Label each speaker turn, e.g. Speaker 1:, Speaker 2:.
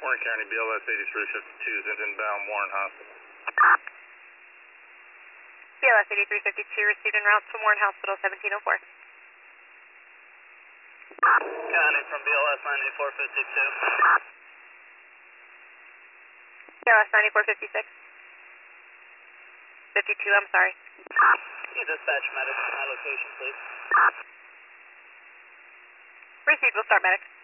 Speaker 1: Warren County, BLS 8352 is inbound Warren Hospital.
Speaker 2: BLS 8352 received en route to Warren Hospital 1704.
Speaker 3: County from BLS 9452.
Speaker 2: BLS 9456. 52, I'm sorry.
Speaker 3: You dispatch medic to my location, please.
Speaker 2: Received, we'll start medic.